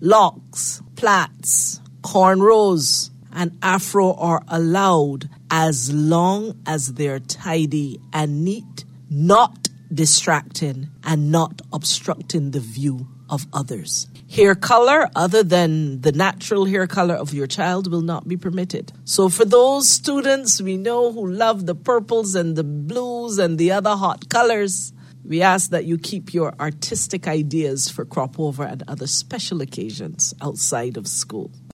Locks, plaits, cornrows, and afro are allowed as long as they're tidy and neat, not distracting, and not obstructing the view of others. Hair color other than the natural hair color of your child will not be permitted. So for those students we know who love the purples and the blues and the other hot colors, we ask that you keep your artistic ideas for crop over and other special occasions outside of school.